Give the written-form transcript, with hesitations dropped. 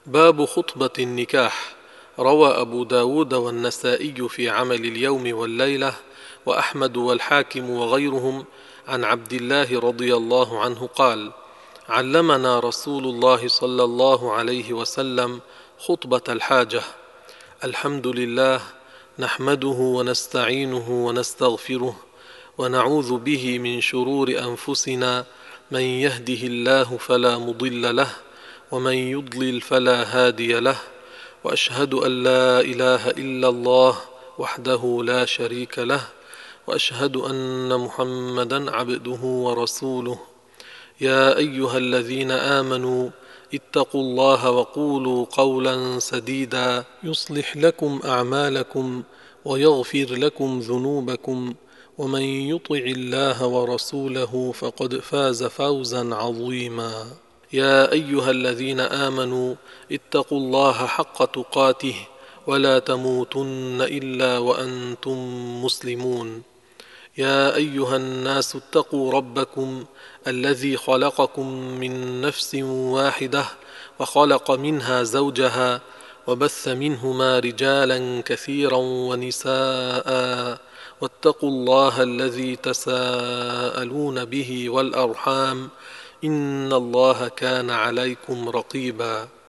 باب خطبة النكاح. روى أبو داود والنسائي في عمل اليوم والليلة وأحمد والحاكم وغيرهم عن عبد الله رضي الله عنه قال: علمنا رسول الله صلى الله عليه وسلم خطبة الحاجة: الحمد لله نحمده ونستعينه ونستغفره ونعوذ به من شرور أنفسنا، من يهده الله فلا مضل له ومن يضلل فلا هادي له، وأشهد أن لا إله إلا الله وحده لا شريك له، وأشهد أن محمدا عبده ورسوله. يا أيها الذين آمنوا اتقوا الله وقولوا قولا سديدا يصلح لكم أعمالكم ويغفر لكم ذنوبكم، ومن يطع الله ورسوله فقد فاز فوزا عظيما. يا أيها الذين آمنوا اتقوا الله حق تقاته ولا تموتن إلا وأنتم مسلمون. يا أيها الناس اتقوا ربكم الذي خلقكم من نفس واحدة وخلق منها زوجها وبث منهما رجالا كثيرا ونساء، واتقوا الله الذي تساءلون به والأرحام إن الله كان عليكم رقيبا.